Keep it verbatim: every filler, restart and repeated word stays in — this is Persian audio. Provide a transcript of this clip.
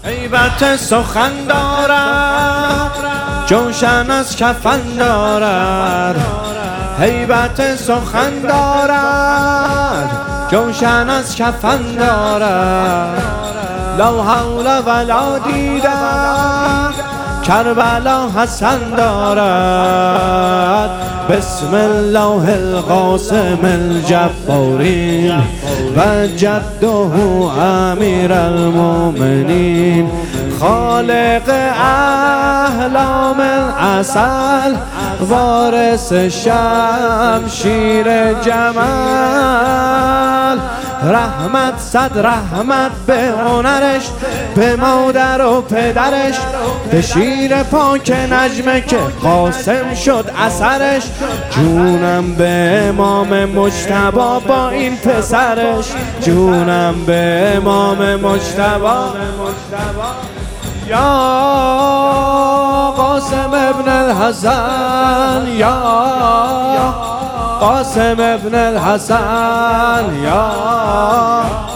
هیبت سخن دارد، جوشن از کفن دارد. هیبت سخن دارد، جوشن از کفن دارد. لا حول ولا دیدم کربلا حسن دارد. بسم الله القاسم الجبارین و جده امیر المؤمنین. خالق احلام العسل، وارث شمشیر جمال. رحمت صد رحمت به هنرش، به مادر و پدرش، به شیر پاک نجمه که قاسم شد اثرش. جونم به امام مجتبی با این پسرش، جونم به امام مجتبی. یا قاسم ابن الحسن، یا قاسم ابن الحسن، یا